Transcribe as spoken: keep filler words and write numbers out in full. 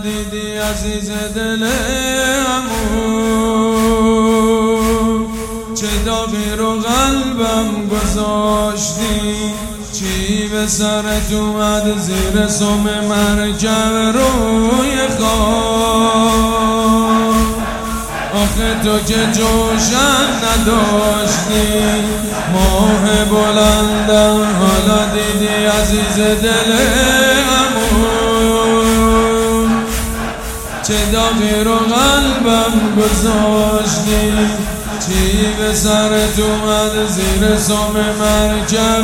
دیدی عزیز دل عمو، چه داغی رو قلبم گذاشتی، چی به سرت اومد زیر سم مرکب روی خواب. آخه تو که جوشن نداشتی، ماه بلندم حالا دیدی عزیز دل عمو، چه داغی رو قلبم گذاشتی، چی به سرت اومد زیر سم مرکب